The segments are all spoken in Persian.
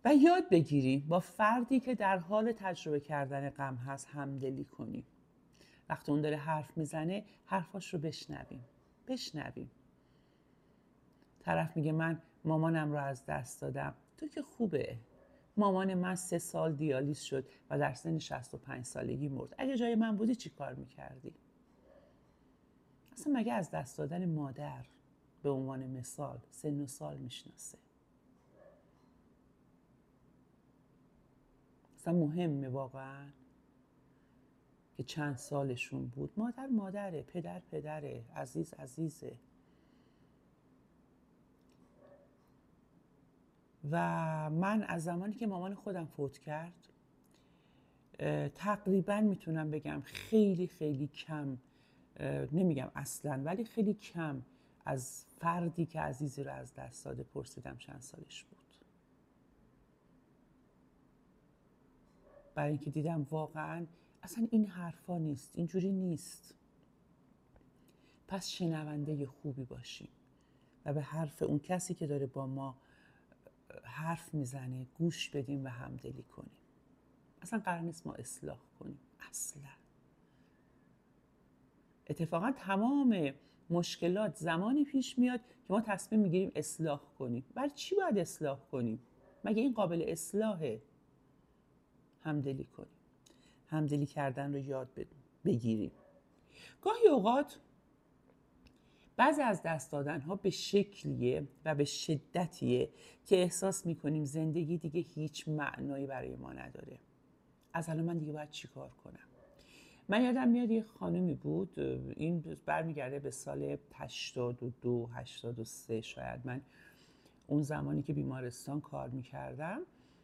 و یاد بگیریم با فردی که در حال تجربه کردن غم هست همدلی کنیم. وقتی اون داره حرف میزنه حرفاش رو بشنویم. طرف میگه من مامانم رو از دست دادم. تو که خوبه، مامان من 3 سال دیالیز شد و در سن 65 سالگی مرد. اگه جای من بودی چی کار میکردی؟ اصلا مگه از دست دادن مادر به عنوان مثال سن و سال میشناسه؟ اصلا مهمه واقعا که چند سالشون بود؟ مادر مادره، پدر پدره، عزیز عزیزه. و من از زمانی که مامان خودم فوت کرد تقریبا میتونم بگم خیلی خیلی کم، نمیگم اصلا، ولی خیلی کم از فردی که عزیزی رو از دست داده پرسیدم چند سالش بود. برای اینکه دیدم واقعا اصلا این حرفا نیست، اینجوری نیست. پس شنونده خوبی باشیم و به حرف اون کسی که داره با ما حرف میزنه گوش بدیم و همدلی کنیم. اصلا قرار نیست ما اصلاح کنیم، اصلا. اتفاقا تمام مشکلات زمانی پیش میاد که ما تصمیم میگیریم اصلاح کنیم. برای چی باید اصلاح کنیم؟ مگه این قابل اصلاحه؟ همدلی کنیم. همدلی کردن رو یاد بگیریم. گاهی اوقات بعضی از دست دادن ها به شکلیه و به شدتیه که احساس میکنیم زندگی دیگه هیچ معنایی برای ما نداره. از الان من دیگه باید چی کار کنم؟ من یادم میاد یه خانمی بود، این برمیگرده به سال 82 83 شاید. من اون زمانی که بیمارستان کار میکردم،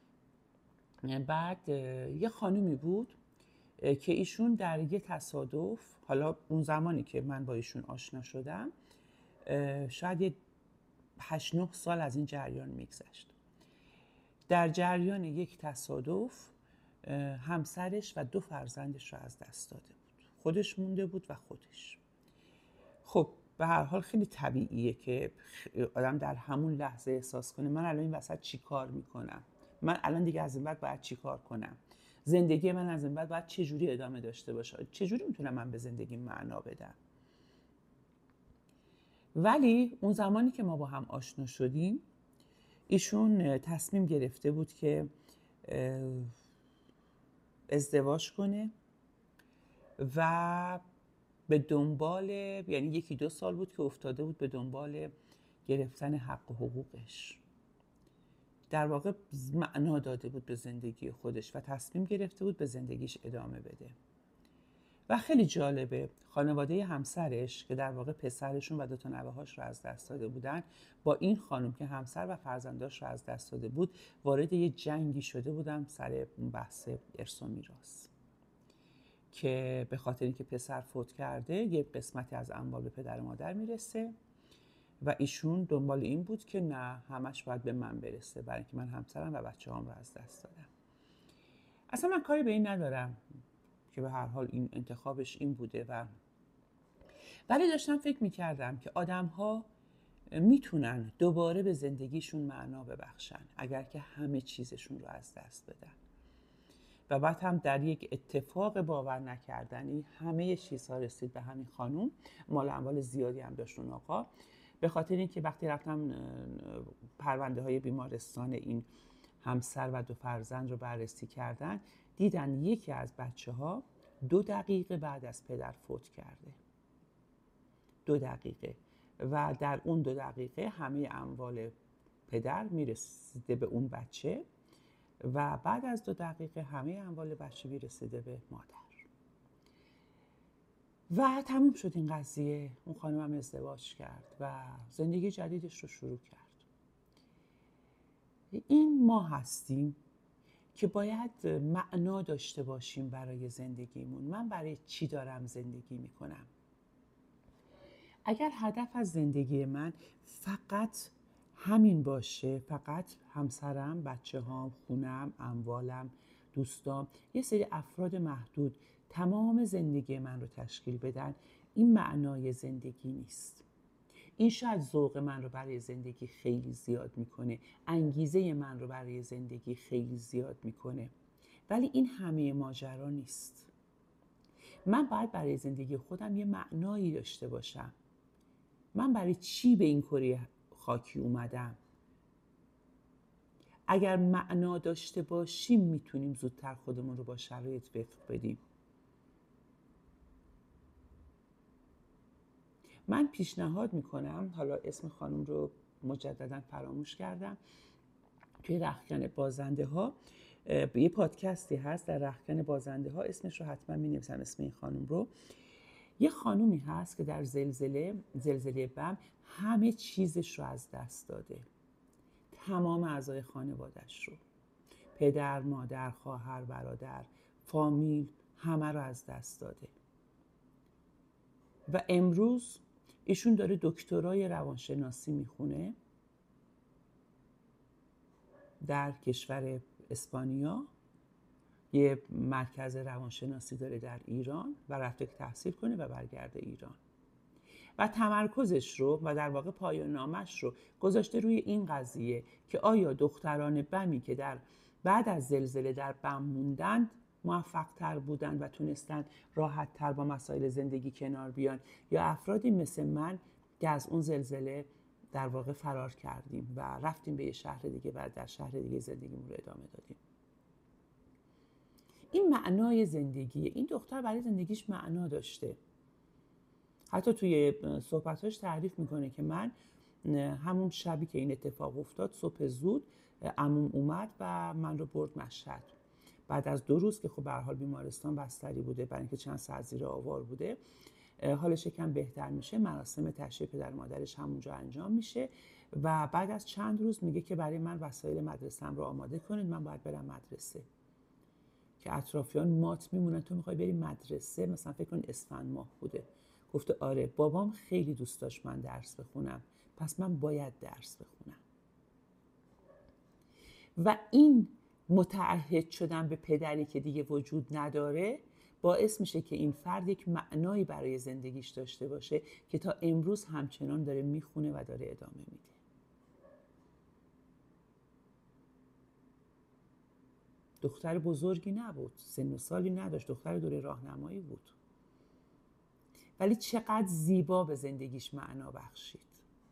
بعد یه خانمی بود که ایشون در یه تصادف، حالا اون زمانی که من با ایشون آشنا شدم شاید یه 8-9 سال از این جریان میگذشت، در جریان یک تصادف همسرش و 2 فرزندش رو از دست داده بود. خودش مونده بود و خودش. خب به هر حال خیلی طبیعیه که آدم در همون لحظه احساس کنه من الان این وسط چی کار میکنم؟ من الان دیگه از این بعد باید چی کار کنم؟ زندگی من از این بعد باید چه جوری ادامه داشته باشه؟ چه جوری میتونم من به زندگی معنا بدم؟ ولی اون زمانی که ما با هم آشنا شدیم ایشون تصمیم گرفته بود که ازدواج کنه و به دنبال، یعنی 1-2 سال بود که افتاده بود به دنبال گرفتن حق و حقوقش. در واقع معنا داده بود به زندگی خودش و تصمیم گرفته بود به زندگیش ادامه بده. و خیلی جالبه، خانواده همسرش که در واقع پسرشون و 2 تا نوه‌هاش رو از دست داده بودن، با این خانم که همسر و فرزنداش رو از دست داده بود وارد یه جنگی شده بودن سر بحث ارث و میراث، که به خاطر اینکه پسر فوت کرده یه قسمتی از اموال به پدر و مادر میرسه و ایشون دنبال این بود که نه، همش باید به من برسه، برای اینکه من همسرم و بچه‌هام رو از دست دادم. اصلا من کاری به این ندارم که به هر حال این انتخابش این بوده، ولی داشتم فکر میکردم که آدم‌ها میتونن دوباره به زندگیشون معنا ببخشن اگر که همه چیزشون رو از دست بدن. و بعد هم در یک اتفاق باور نکردنی همه چیزها رسید به همین خانوم. مال اموال زیادی هم داشت اون آقا، به خاطر اینکه وقتی رفتم پرونده های بیمارستان این همسر و 2 فرزند رو بررسی کردن، دیدن یکی از بچه ها 2 دقیقه بعد از پدر فوت کرده. 2 دقیقه. و در اون 2 دقیقه همه اموال پدر میرسیده به اون بچه و بعد از 2 دقیقه همه اموال بچه میرسیده به مادر. و تموم شد این قضیه. اون خانم هم ازدواج کرد و زندگی جدیدش رو شروع کرد. این ما هستیم که باید معنا داشته باشیم برای زندگیمون. من برای چی دارم زندگی میکنم؟ اگر هدف از زندگی من فقط همین باشه، فقط همسرم، بچه هام، خونم، اموالم، دوستام، یه سری افراد محدود تمام زندگی من رو تشکیل بدن، این معنای زندگی نیست. این شاید ذوق من رو برای زندگی خیلی زیاد میکنه، انگیزه من رو برای زندگی خیلی زیاد میکنه. ولی این همه ماجرا نیست. من باید برای زندگی خودم یه معنایی داشته باشم. من برای چی به این کره خاکی اومدم؟ اگر معنا داشته باشیم میتونیم زودتر خودمون رو با شرایط وفق بدیم. من پیشنهاد میکنم، حالا اسم خانم رو مجددا فراموش کردم، توی رختکن بازنده ها یه پادکستی هست در رختکن بازنده ها، اسمش رو حتما مینویسم اسم این خانم رو. یه خانومی هست که در زلزله بم همه چیزش رو از دست داده، تمام اعضای خانوادش رو، پدر، مادر، خواهر، برادر، فامیل، همه رو از دست داده و امروز ایشون داره دکترای روانشناسی میخونه در کشور اسپانیا. یه مرکز روانشناسی داره در ایران و رفته که تحصیل کنه و برگرده ایران و تمرکزش رو و در واقع پایان نامش رو گذاشته روی این قضیه که آیا دختران بمی که بعد از زلزله در بم موندند موفق تر بودن و تونستن راحت تر با مسائل زندگی کنار بیان، یا افرادی مثل من که از اون زلزله در واقع فرار کردیم و رفتیم به یه شهر دیگه و در شهر دیگه زندگیمون رو ادامه دادیم. این معنای زندگی این دختر برای زندگیش معنا داشته. حتی توی صحبتاش تعریف میکنه که من همون شبی که این اتفاق افتاد صبح زود عموم اومد و من رو برد مشهد. بعد از 2 روز که خب به هر حال بیمارستان بستری بوده برای اینکه چند ساعت زیر آوار بوده، حالش یکم بهتر میشه، مراسم تشییع پدر مادرش همونجا انجام میشه و بعد از چند روز میگه که برای من وسایل مدرسه‌ام رو آماده کنید، من باید برم مدرسه. که اطرافیان مات میمونن تو میخوای بری مدرسه؟ مثلا فکر کن اسفند ماه بوده. گفته آره بابام خیلی دوست داشت من درس بخونم، پس من باید درس بخونم. و این متعهد شدن به پدری که دیگه وجود نداره باعث میشه که این فرد یک معنایی برای زندگیش داشته باشه که تا امروز همچنان داره میخونه و داره ادامه میده. دختر بزرگی نبود، سن و سالی نداشت، دختر دوره راهنمایی بود، ولی چقدر زیبا به زندگیش معنا بخشید.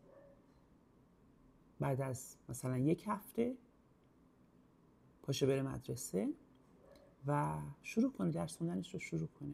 بعد از مثلا 1 هفته پاشه بره مدرسه و شروع کنه درس خوندنش رو شروع کنه.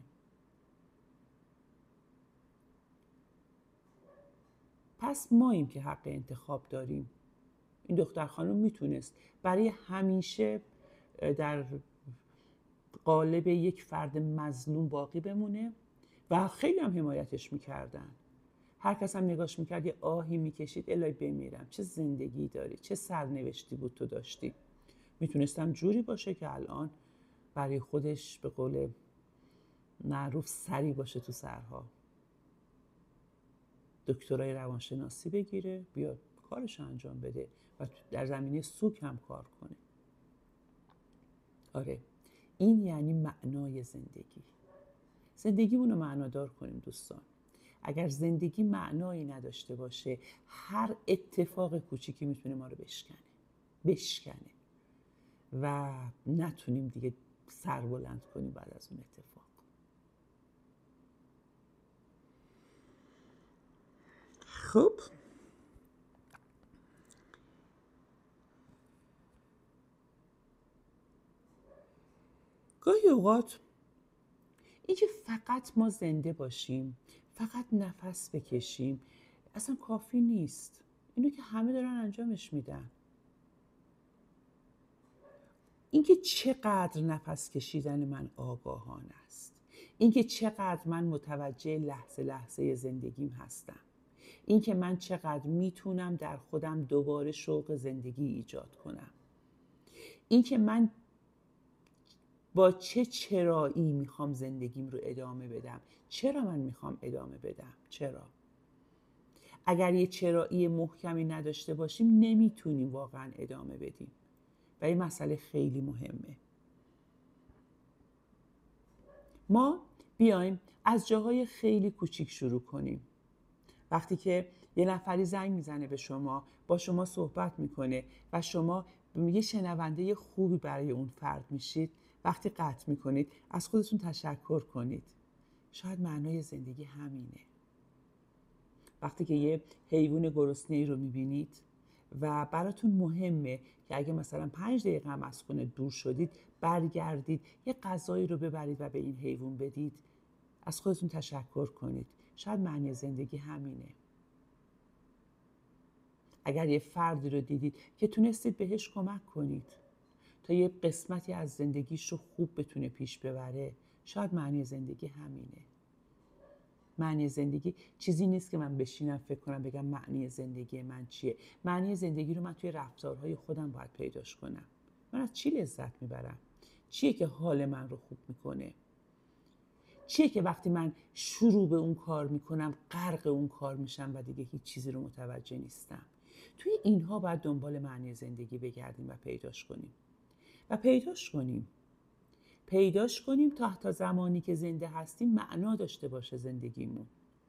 پس ماییم که حق انتخاب داریم. این دختر خانم میتونست برای همیشه در قالب یک فرد مظلوم باقی بمونه و خیلی هم حمایتش میکردن. هر کس هم نگاش میکرد یه آهی میکشید الهی بمیرم، چه زندگی داری، چه سرنوشتی بود تو داشتی. میتونستم جوری باشه که الان برای خودش به قول معروف سری باشه تو سرها، دکترای روانشناسی بگیره، بیاد کارش انجام بده و در زمینه سوگ هم کار کنه. آره این یعنی معنای زندگی. زندگیمون رو معنادار کنیم دوستان. اگر زندگی معنایی نداشته باشه هر اتفاق کوچیکی میتونه ما رو بشکنه و نتونیم دیگه سر بلند کنیم بعد از اون اتفاق. خب گاهی اوقات اینکه فقط ما زنده باشیم، فقط نفس بکشیم اصلا کافی نیست. اینو که همه دارن انجامش میدن. اینکه چقدر نفس کشیدن من آگاهانه است، اینکه چقدر من متوجه لحظه لحظه زندگیم هستم، اینکه من چقدر میتونم در خودم دوباره شوق زندگی ایجاد کنم، اینکه من با چه چرایی میخوام زندگیم رو ادامه بدم. چرا من میخوام ادامه بدم؟ چرا؟ اگر یه چرایی محکمی نداشته باشیم نمیتونیم واقعا ادامه بدیم و این مسئله خیلی مهمه. ما بیایم از جاهای خیلی کوچیک شروع کنیم. وقتی که یه نفری زنگ میزنه به شما، با شما صحبت میکنه و شما یه شنونده خوبی برای اون فرد میشید. وقتی قطع میکنید از خودتون تشکر کنید. شاید معنای زندگی همینه. وقتی که یه حیوان گرسنه‌ای رو میبینید و براتون مهمه که اگه مثلا 5 دقیقه هم از خونه دور شدید برگردید یه غذایی رو ببرید و به این حیوان بدید، از خودتون تشکر کنید. شاید معنی زندگی همینه. اگر یه فردی رو دیدید که تونستید بهش کمک کنید تا یه قسمتی از زندگیش رو خوب بتونه پیش ببره، شاید معنی زندگی همینه. معنی زندگی چیزی نیست که من بشینم فکر کنم بگم معنی زندگی من چیه. معنی زندگی رو من توی رفتارهای خودم باید پیداش کنم. من از چی لذت میبرم؟ چیه که حال من رو خوب میکنه؟ چیه که وقتی من شروع به اون کار میکنم غرق اون کار میشم و دیگه هیچ چیزی رو متوجه نیستم؟ توی اینها باید دنبال معنی زندگی بگردیم و پیداش کنیم. و پیداش کنیم تا زمانی که زنده هستیم معنا داشته باشه زندگیمون.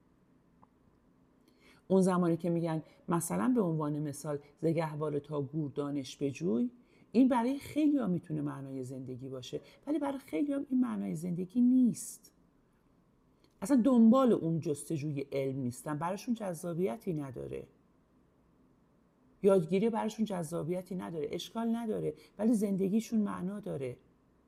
اون زمانی که میگن مثلا به عنوان مثال ز گهواره تا گور دانش بجوی، این برای خیلی‌ها میتونه معنای زندگی باشه، ولی برای خیلی‌ها این معنای زندگی نیست. اصلا دنبال اون جستجوی علم نیستن، براشون جذابیتی نداره. یادگیری براشون جذابیتی نداره، اشکال نداره، ولی زندگیشون معنا داره.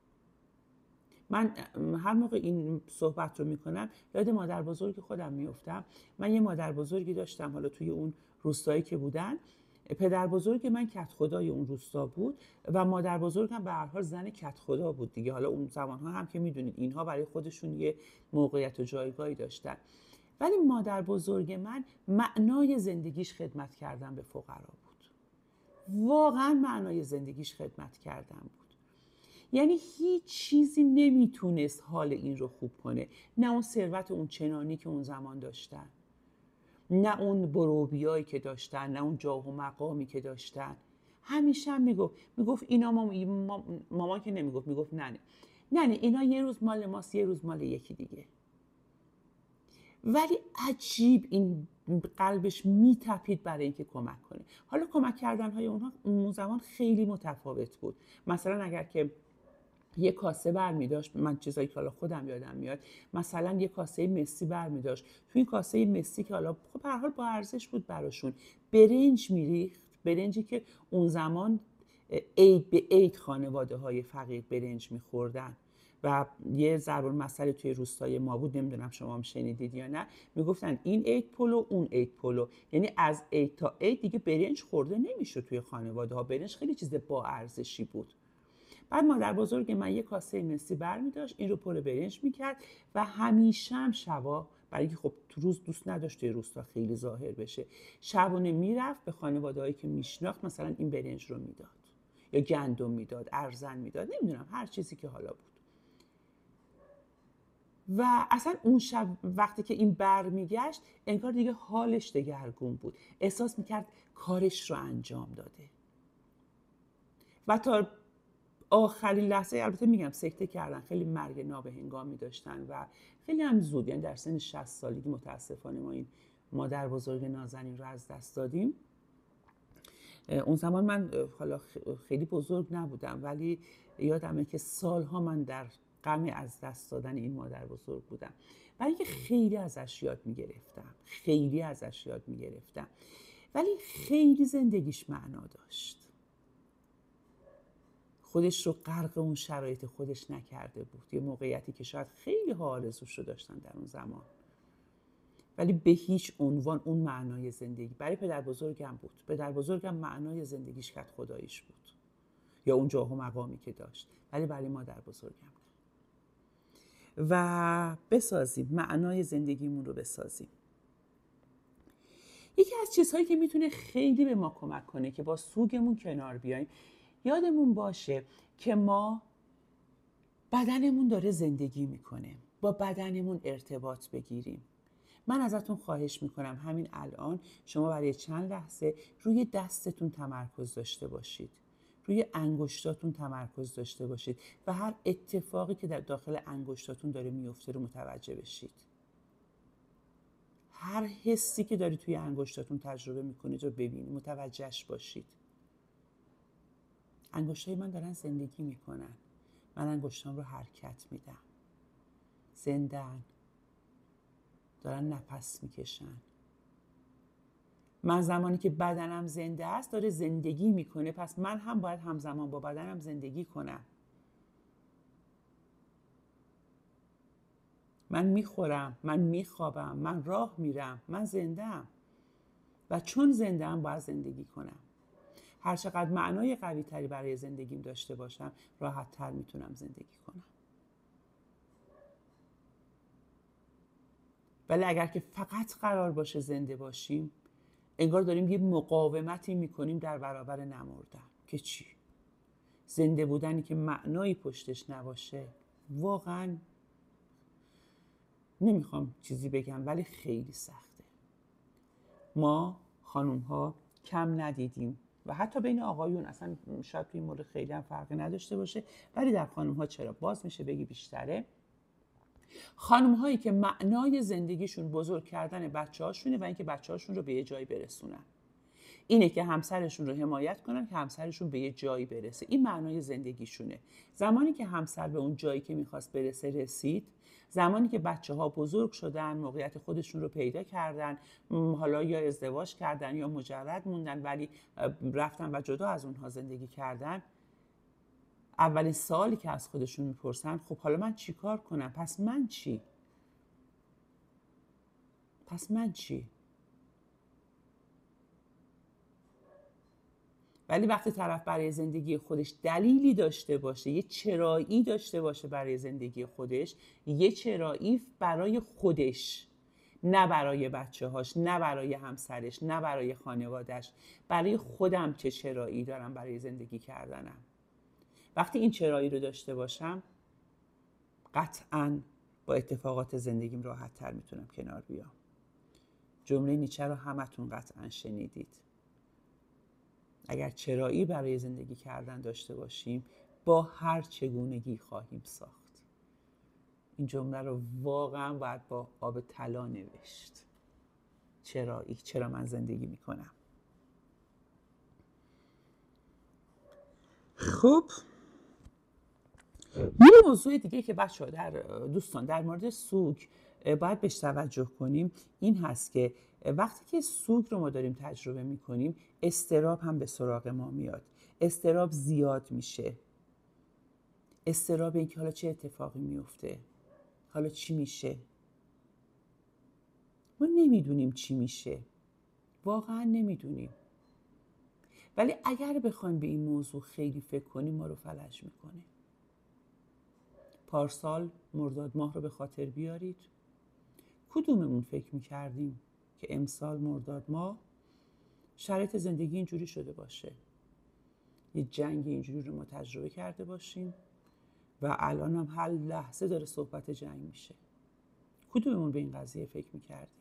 من هر موقع این صحبت رو میکنم یاد مادر بزرگ خودم میفتم. من یه مادر بزرگی داشتم، حالا توی اون روستایی که بودن، پدر بزرگ من کت خدای اون روستا بود و مادر بزرگم به هر حال زن کت خدا بود دیگه. حالا اون زمانها هم که میدونید اینها برای خودشون یه موقعیت و جایگاهی داشتن، ولی مادر بزرگ من معنای زندگیش خدمت کردن به فقرا بود. واقعا معنای زندگیش خدمت کردن بود. یعنی هیچ چیزی نمیتونست حال این رو خوب کنه، نه اون ثروت اون چنانی که اون زمان داشتن، نه اون بروبیایی که داشتن، نه اون جاه و مقامی که داشتن. همیشه هم میگفت اینا مامان که میگفت نه اینا یه روز مال ماست، یه روز مال یکی دیگه. ولی عجیب این قلبش میتپید برای اینکه کمک کنه. حالا کمک کردنهای اونها اون زمان خیلی متفاوت بود. مثلا اگر که یه کاسه برمی‌داشت، من چیزایی که حالا خودم یادم میاد، مثلا یه کاسه مسی برمی‌داشت، تو این کاسه مسی که حالا خب به هر حال با ارزش بود براشون، برنج میریخت، برنجی که اون زمان عید به عید خانواده‌های فقیر برنج می‌خوردن و یه ضرب المثل توی روستای ما بود، نمیدونم شما هم شنیدید یا نه، میگفتن این عید پلو اون عید پلو، یعنی از عید تا عید دیگه برنج خورده نمیشد توی خانواده‌ها. برنج خیلی چیز با ارزشی بود. بعد مادر بزرگ من یه کاسه مسی برمی داشت، این رو پر برنج میکرد و همیشه هم شبا، برای اینکه خب تو روز دوست نداشت توی روستا خیلی ظاهر بشه، شبانه میرفت به خانواده‌هایی که میشناخت مثلا این برنج رو میداد یا گندم میداد، ارزن میداد، نمیدونم هر چیزی که حالا بود. و اصلا اون شب وقتی که این برمیگشت انگار دیگه حالش دگرگون بود، احساس میکرد کارش رو انجام داده. و تا آخرین لحظه، البته میگم سکته کردن، خیلی مرگ نابهنگامی داشتن و خیلی هم زود، یعنی در سن 60 سالگی متاسفانه ما این مادر بزرگ نازنین رو از دست دادیم. اون زمان من حالا خیلی بزرگ نبودم، ولی یادمه که سالها من در غم از دست دادن این مادر بزرگ بودم، برای اینکه خیلی ازش یاد میگرفتم، ولی خیلی زندگیش معنا داشت. خودش رو غرق اون شرایط خودش نکرده بود، یه موقعیتی که شاید خیلی ها آرزوش رو داشتن در اون زمان، ولی به هیچ عنوان اون معنای زندگی برای پدر بزرگم بود. پدر بزرگم معنای زندگیش کت خداییش بود یا اون جاه و مقامی که داشت، ولی برای مادر بزرگم بود. و بسازیم معنای زندگیمون رو بسازیم. یکی از چیزهایی که میتونه خیلی به ما کمک کنه که با سوگمون کنار بیاییم، یادمون باشه که ما بدنمون داره زندگی میکنه، با بدنمون ارتباط بگیریم. من ازتون خواهش میکنم همین الان شما برای چند لحظه روی دستتون تمرکز داشته باشید، روی انگشتاتون تمرکز داشته باشید و هر اتفاقی که در داخل انگشتاتون داره میفته رو متوجه بشید. هر حسی که داری توی انگشتاتون تجربه میکنید رو ببینید، متوجهش باشید. انگشتای من دارن زندگی میکنن، من انگشتام رو حرکت میدم، زنده‌ان، دارن نفس میکشن. من زمانی که بدنم زنده است داره زندگی میکنه، پس من هم باید همزمان با بدنم زندگی کنم. من میخورم، من میخوابم، من راه میرم، من زنده‌ام و چون زنده‌ام باید زندگی کنم. هر چقدر معنای قوی تری برای زندگیم داشته باشم راحت تر میتونم زندگی کنم. ولی اگر که فقط قرار باشه زنده باشیم، انگار داریم یه مقاومتی میکنیم در برابر نمردن. که چی؟ زنده بودنی که معنایی پشتش نباشه واقعا نمیخوام چیزی بگم ولی خیلی سخته. ما خانوم ها کم ندیدیم و حتی بین آقایون اصلا شاید توی این مورد خیلی هم فرقی نداشته باشه، ولی در خانوم ها چرا باز میشه بگی بیشتره. خانوم هایی که معنای زندگیشون بزرگ کردن بچه هاشونه و اینکه بچه هاشون رو به یه جایی برسونن، اینه که همسرشون رو حمایت کنن که همسرشون به یه جایی برسه. این معنای زندگیشونه. زمانی که همسر به اون جایی که میخواست برسه رسید، زمانی که بچه ها بزرگ شدن، موقعیت خودشون رو پیدا کردن، حالا یا ازدواج کردن یا مجرد موندن ولی رفتن و جدا از اونها زندگی کردن، اولین سوالی که از خودشون میپرسن خب حالا من چی کار کنم؟ پس من چی؟ پس من چی؟ ولی وقتی طرف برای زندگی خودش دلیلی داشته باشه، یه چرایی داشته باشه برای زندگی خودش، یه چرایی برای خودش، نه برای بچه هاش، نه برای همسرش، نه برای خانوادش، برای خودم چه چرایی دارم برای زندگی کردنم. وقتی این چرایی رو داشته باشم قطعاً با اتفاقات زندگیم راحت تر میتونم کنار بیام. جمله نیچه رو همتون قطعاً شنیدید. اگر چرایی برای زندگی کردن داشته باشیم با هر چگونگی خواهیم ساخت. این جمله رو واقعا باید با آب طلا نوشت. چرایی، چرا من زندگی میکنم. خب یه موضوع دیگه که بچه‌ها دوستان در مورد سوگ باید بهش توجه کنیم این هست که وقتی که سوگ رو ما داریم تجربه میکنیم اضطراب هم به سراغ ما میاد. اضطراب زیاد میشه. اضطراب این که حالا چه اتفاقی میفته، حالا چی میشه. ما نمیدونیم چی میشه، واقعا نمیدونیم. ولی اگر بخوایم به این موضوع خیلی فکر کنیم ما رو فلج میکنه. پارسال مرداد ماه رو به خاطر بیارید. کدوممون فکر میکردیم که امسال مرداد ماه شرایط زندگی اینجوری شده باشه، یه جنگ اینجوری رو ما تجربه کرده باشیم و الان هم هر لحظه داره صحبت جنگ میشه. کدوممون به این قضیه فکر میکردیم؟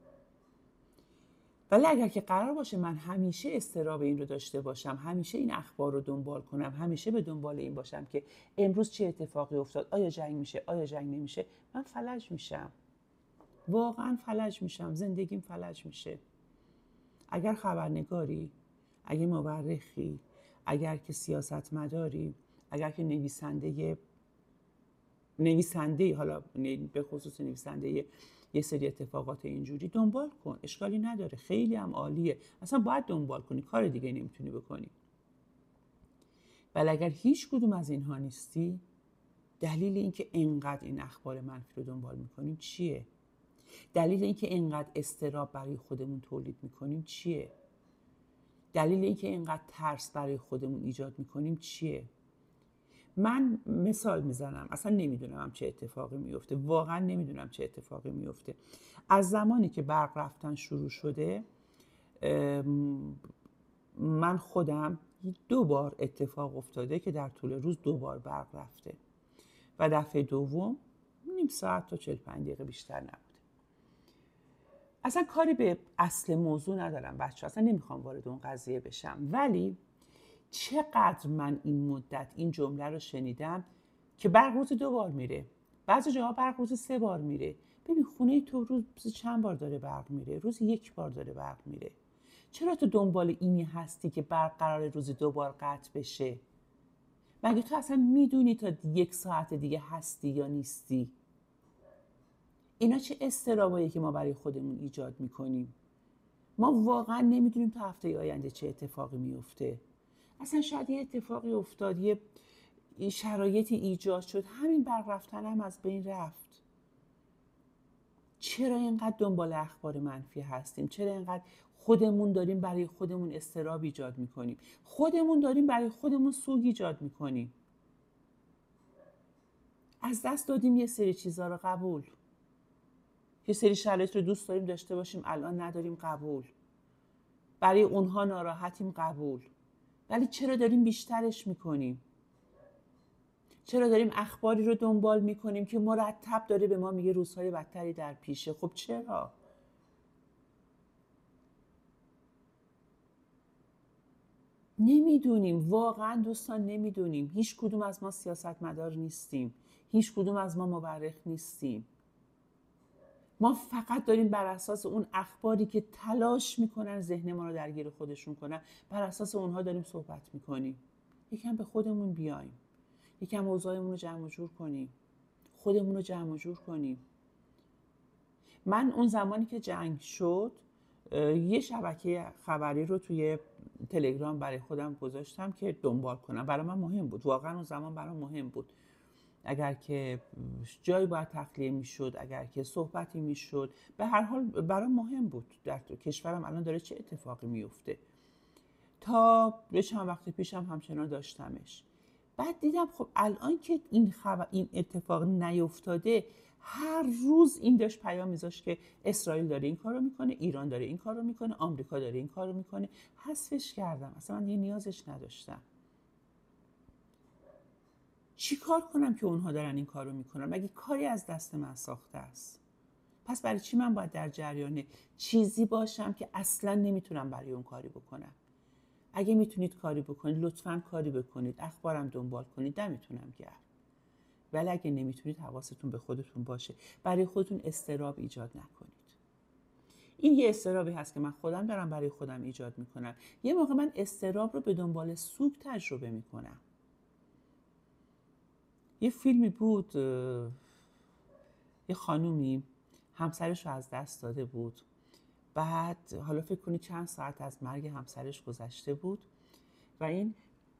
ولی اگر که قرار باشه من همیشه اضطراب این رو داشته باشم، همیشه این اخبار رو دنبال کنم، همیشه به دنبال این باشم که امروز چه اتفاقی افتاد، آیا جنگ میشه، آیا جنگ نمیشه، من فلج میشم. واقعا فلج میشم، زندگیم فلج میشه. اگر خبرنگاری، اگر مورخی، اگر که سیاستمداری، اگر که نویسنده حالا به خصوص نویسنده یه سری اتفاقات اینجوری، دنبال کن، اشکالی نداره، خیلی هم عالیه، اصلا باید دنبال کنی، کار دیگه نمیتونی بکنی. ولی اگر هیچ کدوم از اینها نیستی، دلیل این که اینقدر این اخبار منفی رو دنبال میکنیم چیه؟ دلیل این که اینقدر اضطراب برای خودمون تولید میکنیم چیه؟ دلیل این که اینقدر ترس برای خودمون ایجاد میکنیم چیه؟ من مثال میزنم، اصلا نمیدونم چه اتفاقی میفته، واقعا نمیدونم چه اتفاقی میفته. از زمانی که برق رفتن شروع شده من خودم 2 بار اتفاق افتاده که در طول روز 2 بار برق رفته و دفعه دوم نیم ساعت تا 45 دقیقه بیشتر نبوده. اصلا کاری به اصل موضوع ندارم بچه، اصلا نمیخوام وارد اون قضیه بشم. ولی چقدر من این مدت این جمله رو شنیدم که برق روز 2 بار میره، بعضی جاها برق روز 3 بار میره، ببین خونه تو روز چند بار داره برق میره؟ روز یک بار داره برق میره. چرا تو دنبال اینی هستی که برق قرار روزی 2 بار قطع بشه؟ مگه تو اصلا میدونی تا 1 ساعت دیگه هستی یا نیستی؟ اینا چه اضطرابایی که ما برای خودمون ایجاد میکنیم؟ ما واقعا نمیدونیم تا هفته آینده چه اتفاقی میفته. اصلا شاید یه اتفاقی افتاد، یه شرایطی ایجاد شد، همین برق رفتن هم از بین رفت. چرا اینقدر دنبال اخبار منفی هستیم؟ چرا اینقدر خودمون داریم برای خودمون اضطراب ایجاد میکنیم؟ خودمون داریم برای خودمون سوگ ایجاد میکنیم. از دست دادیم یه سری چیزا رو، قبول. یه سری شرایط رو دوست داریم داشته باشیم، الان نداریم، قبول. برای اونها ناراحتیم، قبول. ولی چرا داریم بیشترش میکنیم؟ چرا داریم اخباری رو دنبال میکنیم که مرتب داره به ما میگه روزهای بدتری در پیشه؟ خب چرا؟ نمیدونیم، واقعا دوستان نمیدونیم. هیچ کدوم از ما سیاستمدار نیستیم، هیچ کدوم از ما مورخ نیستیم. ما فقط داریم بر اساس اون اخباری که تلاش میکنن ذهن ما رو درگیر خودشون کنن، بر اساس اونها داریم صحبت میکنیم. یکم به خودمون بیایم، یکم اوضاعمون رو جمع و جور کنیم، خودمون رو جمع و جور کنیم. من اون زمانی که جنگ شد یه شبکه خبری رو توی تلگرام برای خودم گذاشتم که دنبال کنم. برای من مهم بود، واقعا اون زمان برای مهم بود. اگر که جایی باید تخلیه میشد، اگر که صحبتی میشد، به هر حال برای مهم بود در کشورم الان داره چه اتفاقی میفته. تا به چند وقت پیشم همچنان داشتمش. بعد دیدم خب الان که این اتفاق نیفتاده، هر روز این داشت پیام میذاشت که اسرائیل داره این کارو میکنه، ایران داره این کارو میکنه، آمریکا داره این کارو میکنه. حذفش کردم، اصلا من دیگه نیازش نداشتم. چی کار کنم که اونها دارن این کارو میکنن؟ مگه کاری از دست من ساخته است؟ پس برای چی من باید در جریان چیزی باشم که اصلا نمیتونم برای اون کاری بکنم؟ اگه میتونید کاری بکنید لطفاً کاری بکنید، اخبارم دنبال کنید، دمتونم گرم. ولی اگه نمیتونید حواستون به خودتون باشه، برای خودتون اضطراب ایجاد نکنید. این یه اضطرابی هست که من خودم دارم برای خودم ایجاد میکنم. یه موقع من اضطراب رو به دنبال سوگ تجربه میکنم. یه فیلمی بود، یه خانومی همسرش رو از دست داده بود. بعد حالا فکر کنید چند ساعت از مرگ همسرش گذشته بود و این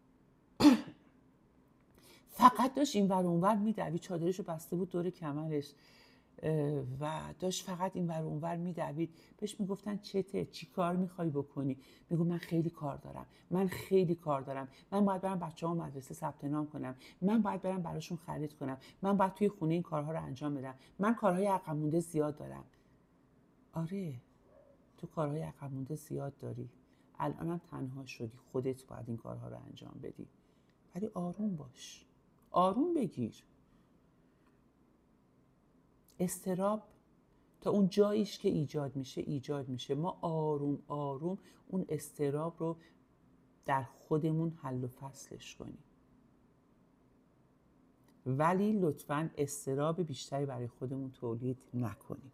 فقط داشت این ور اونور میدوید، چادرش رو بسته بود دور کمرش و داشت فقط این ور اونور میدوید. بهش میگفتن چته، چی کار میخوای بکنی؟ میگو من خیلی کار دارم، من خیلی کار دارم، من باید برم بچه‌هام مدرسه ثبت نام کنم، من باید برم براشون خرید کنم، من باید توی خونه این کارها رو انجام بدم، من کارهای عقب مونده زیاد دارم. آره تو کارهای عقب مونده زیاد داری، الانم تنها شدی، خودت باید این کارها رو انجام بدی. ولی آروم باش، آروم بگیر. اضطراب تا اون جاییش که ایجاد میشه، ما آروم آروم اون اضطراب رو در خودمون حل و فصلش کنیم. ولی لطفاً اضطراب بیشتری برای خودمون تولید نکنیم.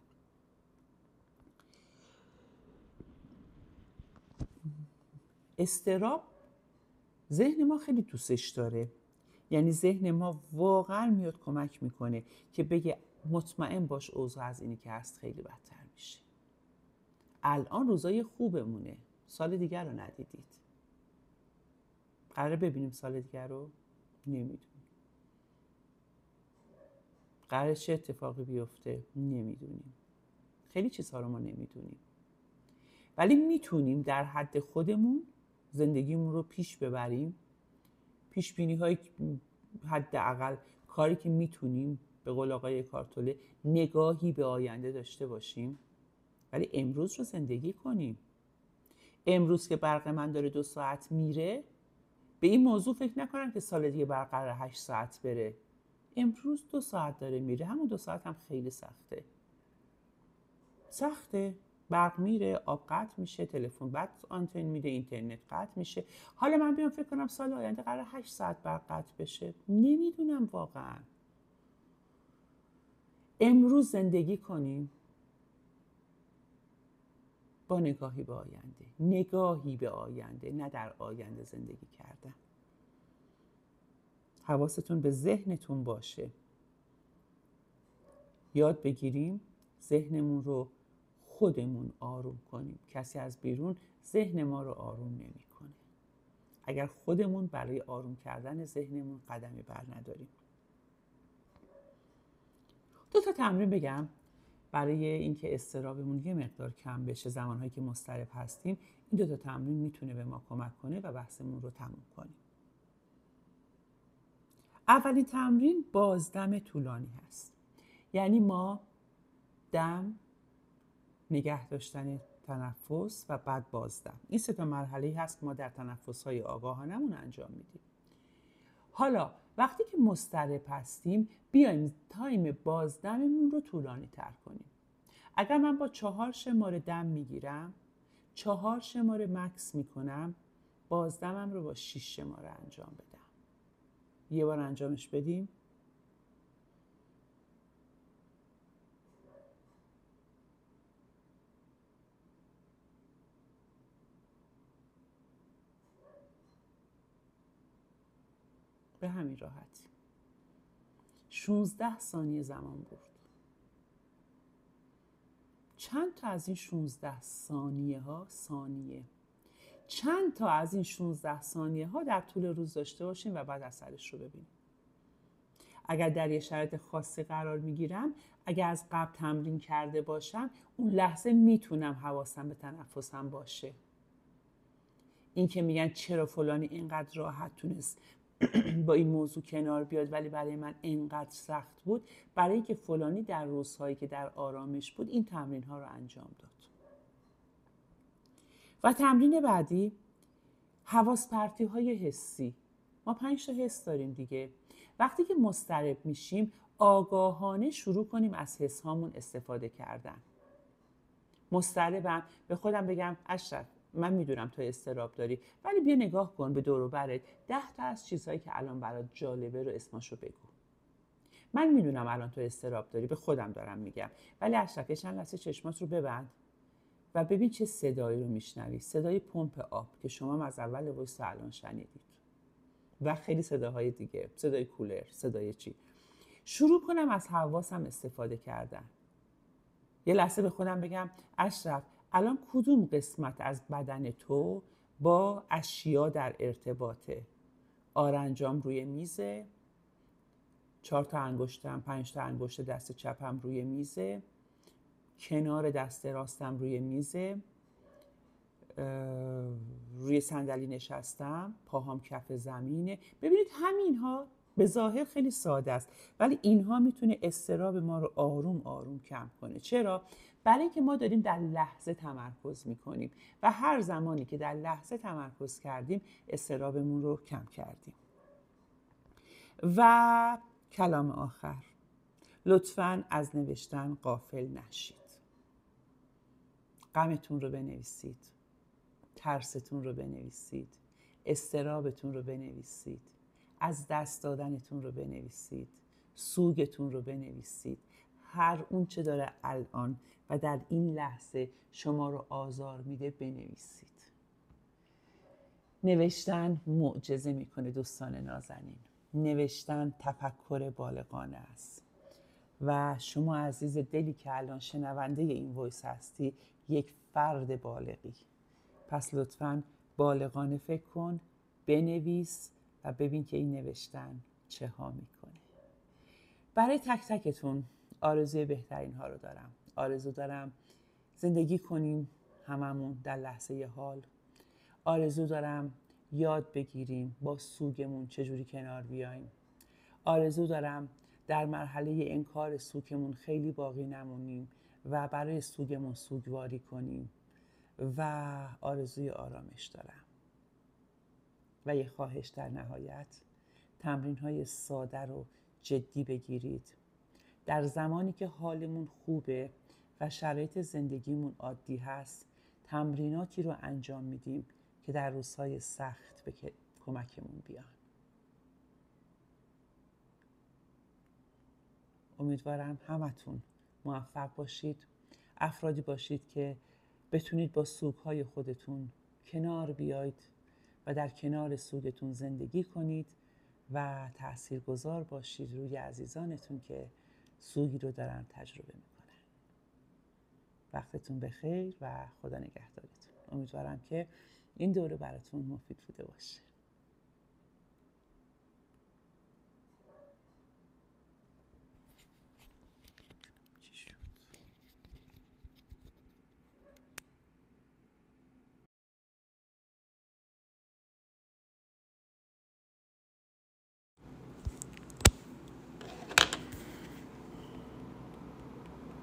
اضطراب ذهن ما خیلی دوستش داره. یعنی ذهن ما واقعا میاد کمک میکنه که بگه مطمئن باش اوضاع از اینی که هست خیلی بدتر میشه. الان روزای خوبمونه، سال دیگر رو ندیدید. قراره ببینیم سال دیگر رو؟ نمیدونیم. قراره چه اتفاقی بیفته؟ نمیدونیم. خیلی چیزها رو ما نمیدونیم. ولی میتونیم در حد خودمون زندگیمون رو پیش ببریم. پیش بینی های حداقل کاری که میتونیم، به قول آقای کارتوله، نگاهی به آینده داشته باشیم. ولی امروز رو زندگی کنیم. امروز که برق من داره 2 ساعت میره، به این موضوع فکر نکنم که سال دیگه برق قراره 8 ساعت بره. امروز 2 ساعت داره میره، همون 2 ساعت هم خیلی سخته. برق میره، آب قطع میشه، تلفن بعد آنتن میده، اینترنت قطع میشه. حالا من بیام فکر کنم سال آینده قراره 8 ساعت برق قطع بشه، نمیدونم واقعا. امروز زندگی کنیم با نگاهی به آینده، نگاهی به آینده، نه در آینده زندگی کردن. حواستون به ذهنتون باشه. یاد بگیریم ذهنمون رو خودمون آروم کنیم. کسی از بیرون ذهن ما رو آروم نمی‌کنه. اگر خودمون برای آروم کردن ذهنمون قدمی بر نداریم. 2 تا تمرین بگم برای اینکه اضطرابمون یه مقدار کم بشه زمانهایی که مضطرب هستیم. این 2 تا تمرین میتونه به ما کمک کنه و بحثمون رو تموم کنیم. اولین تمرین بازدم طولانی هست. یعنی ما دم، نگه داشتن تنفس و بعد بازدم. این 3 تا مرحله‌ای هست که ما در تنفس‌های آگاهانه‌مون انجام میدیم. حالا وقتی که مضطرب هستیم بیایم تایم بازدممون رو طولانی تر کنیم. اگر من با 4 شماره دم میگیرم، 4 شماره مکس میکنم، بازدمم رو با 6 شماره انجام بدم. یه بار انجامش بدیم. به همین راحتی. 16 ثانیه زمان برد. چند تا از این 16 چند تا از این 16 ثانیه ها در طول روز داشته باشیم و بعد اثرش رو ببینیم. اگر در یه شرایط خاصی قرار میگیرم، اگر از قبل تمرین کرده باشم، اون لحظه میتونم حواسم به تنفسم باشه. این که میگن چرا فلانی اینقدر راحت تونست با این موضوع کنار بیاد ولی برای من اینقدر سخت بود، برای اینکه فلانی در روزهایی که در آرامش بود این تمرین ها رو انجام داد. و تمرین بعدی حواس پرتی های حسی. ما 5 تا حس داریم دیگه. وقتی که مضطرب میشیم آگاهانه شروع کنیم از حس هامون استفاده کردن. مضطربم به خودم بگم اشرف، من میدونم تو اضطراب داری، ولی بیا نگاه کن به دور و برت. 10 تا از چیزهایی که الان برات جالبه رو اسمشو بگو. من میدونم الان تو اضطراب داری، به خودم دارم میگم، ولی اشرف چند لحظه چشمات رو ببند و ببین چه صدایی رو میشنوی. صدای پمپ آب که شما از اول وایس الان شنیدید و خیلی صداهای دیگه، صدای کولر، صدای چی. شروع کنم از حواسم استفاده کردن. یه لحظه به خودم بگم اشرف الان کدوم قسمت از بدن تو با اشیا در ارتباطه؟ آرنجام روی میزه، 4 تا انگشتم، 5 تا انگشت دست چپم روی میزه، کنار دست راستم روی میزه، روی صندلی نشستم، پاهام کف زمینه. ببینید همینها به ظاهر خیلی ساده است، ولی اینها میتونه اضطراب ما رو آروم آروم کم کنه. چرا؟ برای اینکه ما داریم در لحظه تمرکز میکنیم و هر زمانی که در لحظه تمرکز کردیم اضطرابمون رو کم کردیم. و کلام آخر، لطفاً از نوشتن غافل نشید. غمتون رو بنویسید، ترستون رو بنویسید، اضطرابتون رو بنویسید، از دست دادنتون رو بنویسید، سوگتون رو بنویسید. هر اون چه داره الان و در این لحظه شما رو آزار میده بنویسید. نوشتن معجزه میکنه دوستان نازنین. نوشتن تفکر بالغانه است و شما عزیز دلی که الان شنونده این وایس هستی یک فرد بالغی. پس لطفاً بالغانه فکر کن، بنویس و ببین که این نوشتن چه ها میکنه. برای تک تکتون آرزوی بهترین ها رو دارم. آرزو دارم زندگی کنیم هممون در لحظه حال. آرزو دارم یاد بگیریم با سوگمون چجوری کنار بیایم. آرزو دارم در مرحله انکار سوگمون خیلی باقی نمونیم و برای سوگمون سوگواری کنیم. و آرزوی آرامش دارم. و یه خواهش در نهایت، تمرین‌های ساده رو جدی بگیرید. در زمانی که حالمون خوبه و شرایط زندگیمون عادی هست، تمریناتی رو انجام میدیم که در روزهای سخت به کمکمون بیان. امیدوارم همتون موفق باشید، افرادی باشید که بتونید با سوگهای خودتون کنار بیاید و در کنار سوگتون زندگی کنید و تاثیرگذار باشید روی عزیزانتون که سوگی رو دارن تجربه میکنن. وقتتون بخیر و خدا نگهدارتون. امیدوارم که این دوره براتون مفید بوده باشه.